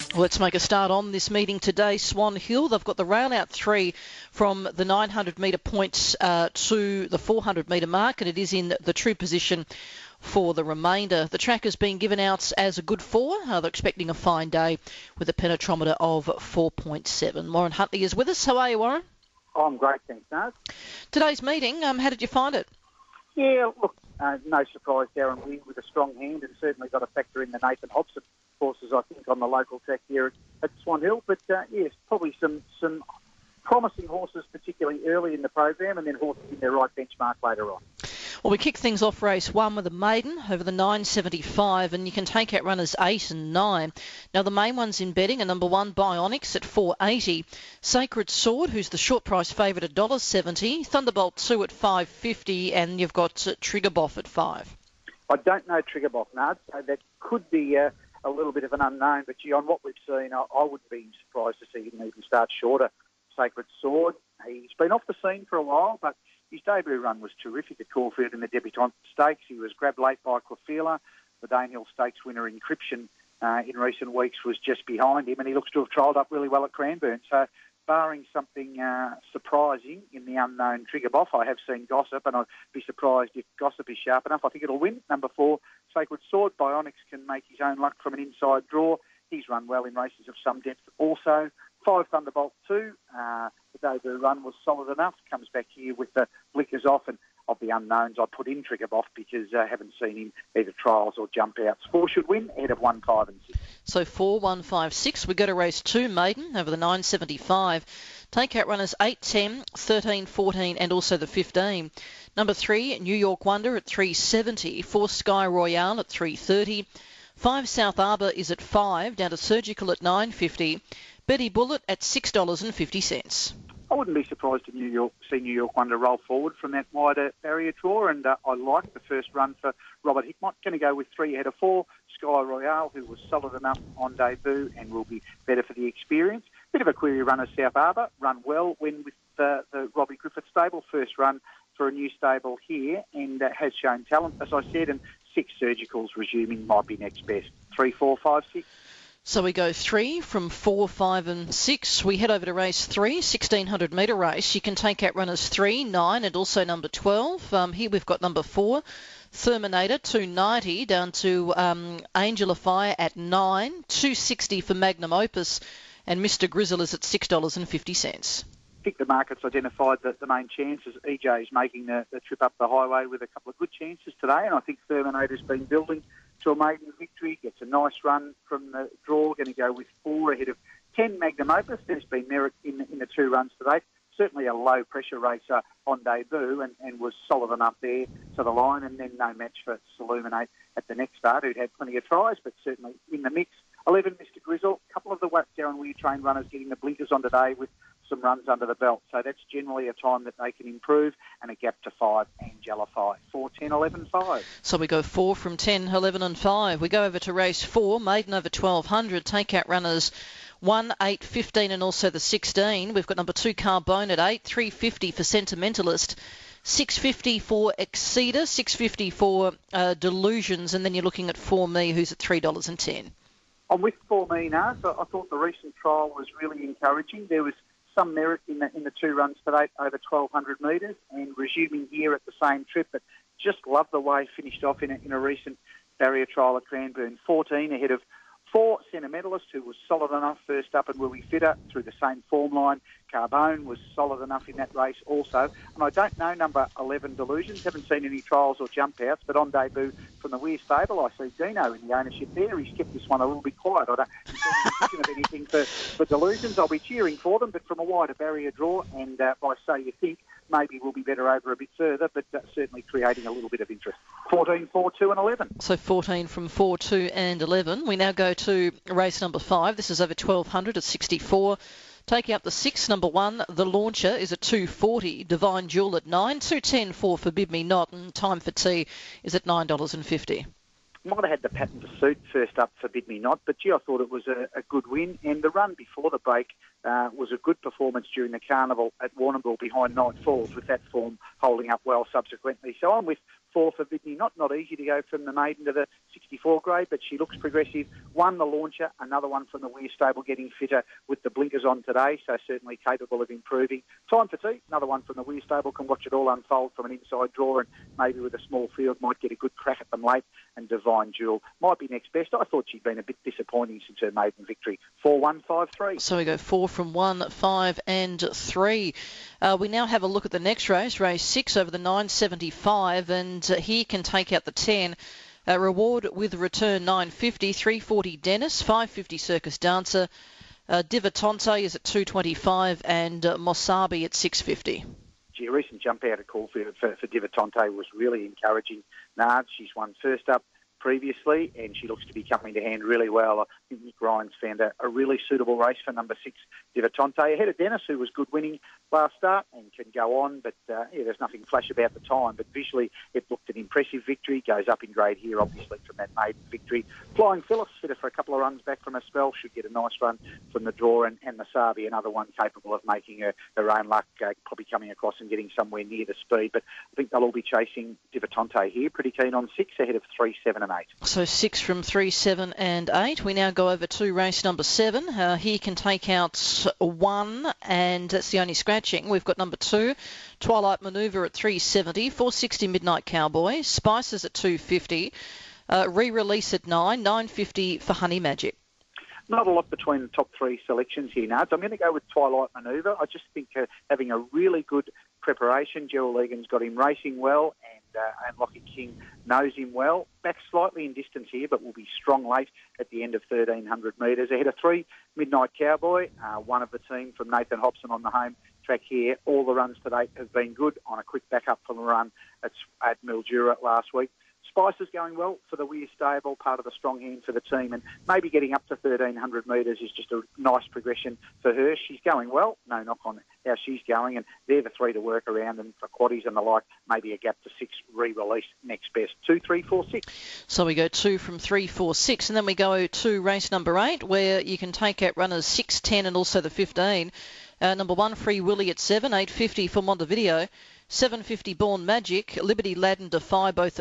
Let's make a start on this meeting today. Swan Hill, they've got the rail out 3 from the 900 metre points to the 400 metre mark, and it is in the true position for the remainder. The track has been given out as a good 4. They're expecting a fine day with a penetrometer of 4.7. Warren Huntley is with us. How are you, Warren? Oh, I'm great, thanks, Naz. Today's meeting, how did you find it? Yeah, look, no surprise, Darren Wing with a strong hand, and certainly got to factor in the Nathan Hobson horses, I think, on the local track here at Swan Hill. But, yes, probably some promising horses, particularly early in the program, and then horses in their right benchmark later on. Well, we kick things off race 1 with a maiden over the 975, and you can take out runners 8 and 9. Now, the main ones in betting are number 1, Bionics at $4.80, Sacred Sword, who's the short price favourite at $1.70, Thunderbolt 2 at $5.50, and you've got Triggerboff at $5. I don't know Triggerboff, Nard, so that could be a little bit of an unknown, but gee, on what we've seen, I wouldn't be surprised to see him even start shorter. Sacred Sword, he's been off the scene for a while, but his debut run was terrific at Caulfield in the Debutante Stakes. He was grabbed late by Clefila. The Danehill Stakes winner Encryption in recent weeks was just behind him, and he looks to have trialled up really well at Cranbourne. So, barring something surprising in the unknown Triggerboff, I have seen Gossip, and I'd be surprised if Gossip is sharp enough. I think it'll win. Number 4, Sacred Sword. Bionics can make his own luck from an inside draw. He's run well in races of some depth also. 5, Thunderbolt 2. The debut run was solid enough. Comes back here with the blinkers off, and of the unknowns, I put in Triggerboff because I haven't seen him either trials or jump outs. 4 should win ahead of 1, 5 and 6. So 4, 1, 5, 6. We go to race 2, maiden, over the 975. Take out runners 8, 10, 13, 14 and also the 15. Number 3, New York Wonder at $3.70. 4, Sky Royale at $3.30. 5, South Arbour is at $5, down to Surgical at $9.50. Betty Bullet at $6.50. I wouldn't be surprised to see New York Wonder roll forward from that wider barrier draw, and I like the first run for Robert Hickmott. Going to go with 3 ahead of 4, Sky Royale, who was solid enough on debut and will be better for the experience. Bit of a query runner, South Arbour, run well when with the Robbie Griffith stable. First run for a new stable here, and has shown talent, as I said, and 6 Surgicals resuming might be next best. 3, 4, 5, 6. So we go 3 from 4, 5 and 6. We head over to race 3, 1600 metre race. You can take out runners 3, 9 and also number 12. Here we've got number 4, Terminator, $2.90, down to Angel of Fire at $9, $2.60 for Magnum Opus, and Mr. Grizzle is at $6.50. I think the market's identified the main chances. EJ is making the trip up the highway with a couple of good chances today, and I think Terminator's been building to a maiden victory. Gets a nice run from the draw. Going to go with 4 ahead of 10, Magnum Opus. There's been merit in the 2 runs today. Certainly a low-pressure racer on debut and was solid enough there to the line, and then no match for Illuminate at the next start, who'd had plenty of tries, but certainly in the mix. 11, Mr. Grizzle. A couple of the Darren Weir trained runners getting the blinkers on today with some runs under the belt. So that's generally a time that they can improve, and a gap to 5, Angela 5. 4, 10, 11, 5. So we go 4 from 10, 11 and 5. We go over to race 4, maiden over 1200. Take out runners 1, 8, 15 and also the 16. We've got number 2, Carbone at 8, $3.50 for Sentimentalist. $6.50 for Exceeder, $6.50 for Delusions, and then you're looking at For Me, who's at $3.10. I'm with For Me now. So I thought the recent trial was really encouraging. There was some merit in the 2 runs today over 1,200 metres, and resuming here at the same trip, but just love the way he finished off in a recent barrier trial at Cranbourne. 14 ahead of 4, Sentimentalist, who was solid enough first up and will be fitter through the same form line. Carbone was solid enough in that race also. And I don't know number 11, Delusions. Haven't seen any trials or jump outs, but on debut from the Weir stable, I see Dino in the ownership there. He's kept this one a little bit quiet. I don't think of anything for Delusions. I'll be cheering for them, but from a wider barrier draw, and by say you think, maybe we'll be better over a bit further, but certainly creating a little bit of interest. 14, 4, 2 and 11. So 14 from 4, 2 and 11. We now go to race number 5. This is over 1200 at 64. Taking up the 6, number 1, The Launcher is at $2.40. Divine Jewel at $9, $2.10 for Forbid Me Not, and Time for Tea is at $9.50. Might have had the pattern to suit first up Forbid Me Not, but gee, I thought it was a good win, and the run before the break was a good performance during the carnival at Warrnambool behind Night Falls, with that form holding up well subsequently. So I'm with 4 for Bidney. Not easy to go from the maiden to the 64 grade, but she looks progressive. Won the launcher, another one from the Weir stable getting fitter with the blinkers on today, so certainly capable of improving. Time for Tea, another one from the Weir stable, can watch it all unfold from an inside draw and maybe with a small field might get a good crack at them late. And Divine Jewel might be next best. I thought she'd been a bit disappointing since her maiden victory. 4, 1, 5, 3. So we go 4 from 1, 5 and 3. We now have a look at the next race, race 6 over the 975, and here can take out the 10. Reward with return 950, 340 Dennis, 550 Circus Dancer. Divatante is at 225 and Mosabi at 650. A recent jump out of Caulfield for Divatante was really encouraging. Nards, she's won first up previously and she looks to be coming to hand really well. I think Nick Ryan's found a really suitable race for number 6, Divatante, ahead of Dennis, who was good winning last start and can go on, but there's nothing flash about the time, but visually it looked an impressive victory. Goes up in grade here, obviously, from that maiden victory. Flying Phyllis, fitter for a couple of runs back from a spell, should get a nice run from the draw, and Masabi, another one capable of making her own luck, probably coming across and getting somewhere near the speed, but I think they'll all be chasing Divatante here. Pretty keen on 6, ahead of 3, 7 and 8. So 6 from 3, 7 and 8. We now go over to race number 7. He can take out 1, and that's the only scratching. We've got number 2, Twilight Manoeuvre at 370, 460 Midnight Cowboy, Spices at 250, re-release at 9, 950 for Honey Magic. Not a lot between the top 3 selections here, Nards. I'm going to go with Twilight Manoeuvre. I just think having a really good preparation. Gerald Egan's got him racing well, and Lockie King knows him well. Back slightly in distance here, but will be strong late at the end of 1,300 metres. Ahead of 3, Midnight Cowboy, one of the team from Nathan Hobson on the home track here. All the runs to date have been good on a quick backup from the run at Mildura last week. Spice is going well for the Weir stable, part of the strong hand for the team, and maybe getting up to 1,300 metres is just a nice progression for her. She's going well, no knock on how she's going, and they're the 3 to work around, and for quaddies and the like, maybe a gap to 6 re-release next best. 2, 3, 4, 6. So we go 2 from 3, 4, 6, and then we go to race number 8, where you can take out runners 6, 10 and also the 15. Number 1, Free Willy at 7, 850 for Montevideo. 750 Born Magic, Liberty Lad and Defy both at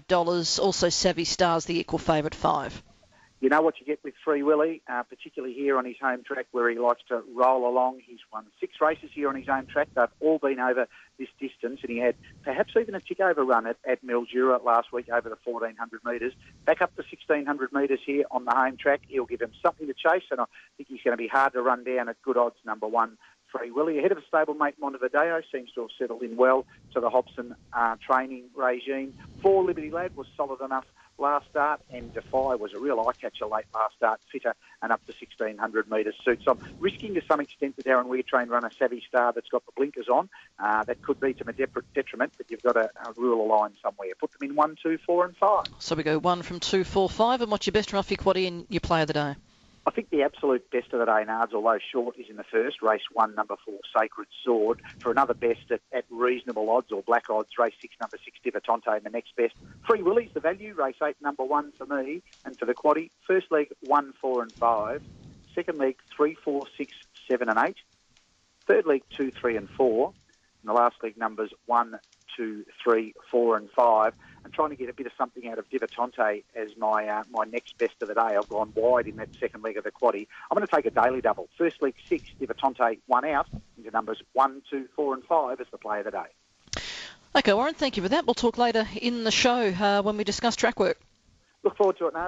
$5. Also Savvy Stars, the equal favourite, 5. You know what you get with Free Willy, particularly here on his home track where he likes to roll along. He's won 6 races here on his own track. They've all been over this distance, and he had perhaps even a tick-over run at Mildura last week over the 1,400 metres. Back up to 1,600 metres here on the home track. He'll give him something to chase, and I think he's going to be hard to run down at good odds, number 1. Free Willy, ahead of a stablemate Montevideo, seems to have settled in well to the Hobson training regime. 4, Liberty Lad was solid enough last start, and Defy was a real eye-catcher late last start, fitter and up to 1,600 metres suit. So I'm risking to some extent the Darren Weir train runner Savvy Star that's got the blinkers on. That could be to my detriment, but you've got to rule a line somewhere. Put them in 1, 2, 4 and 5. So we go 1 from 2, 4, 5, and what's your best run off your quaddie and your play of the day? I think the absolute best of the day, Nards, although short, is in the first, race 1, number 4, Sacred Sword. For another best at reasonable odds or black odds, race 6, number 6, Divatante, and the next best. Free Willy's the value, race 8, number 1 for me, and for the quaddie, first leg 1, 4 and 5, second leg 3, 4, 6, 7 and 8, third leg 2, 3 and 4, and the last leg numbers 1, 2, 3, 4 and 5. And trying to get a bit of something out of Divatante as my next best of the day. I've gone wide in that second leg of the quaddie. I'm going to take a daily double. First leg 6, Divatante 1 out, into numbers 1, 2, 4 and 5 as the play of the day. Okay, Warren, thank you for that. We'll talk later in the show when we discuss track work. Look forward to it, Nard.